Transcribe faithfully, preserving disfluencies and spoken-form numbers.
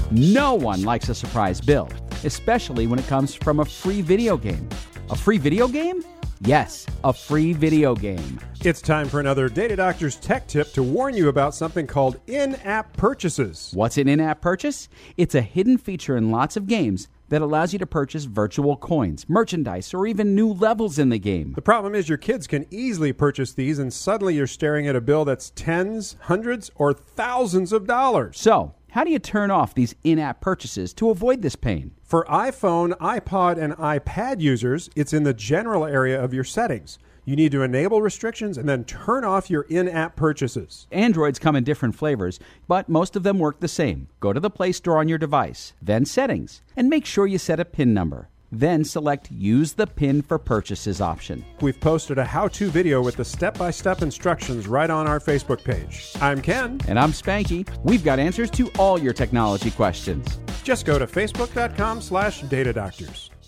No one likes a surprise bill, especially when it comes from a free video game. A free video game? Yes, a free video game. It's time for another Data Doctor's tech tip to warn you about something called in-app purchases. What's an in-app purchase? It's a hidden feature in lots of games that allows you to purchase virtual coins, merchandise, or even new levels in the game. The problem is your kids can easily purchase these, and suddenly you're staring at a bill that's tens, hundreds, or thousands of dollars. So, how do you turn off these in-app purchases to avoid this pain? For iPhone, iPod, and iPad users, it's in the general area of your settings. You need to enable restrictions and then turn off your in-app purchases. Androids come in different flavors, but most of them work the same. Go to the Play Store on your device, then Settings, and make sure you set a PIN number. Then select Use the PIN for Purchases option. We've posted a how-to video with the step-by-step instructions right on our Facebook page. I'm Ken. And I'm Spanky. We've got answers to all your technology questions. Just go to facebook.com slash Data Doctors.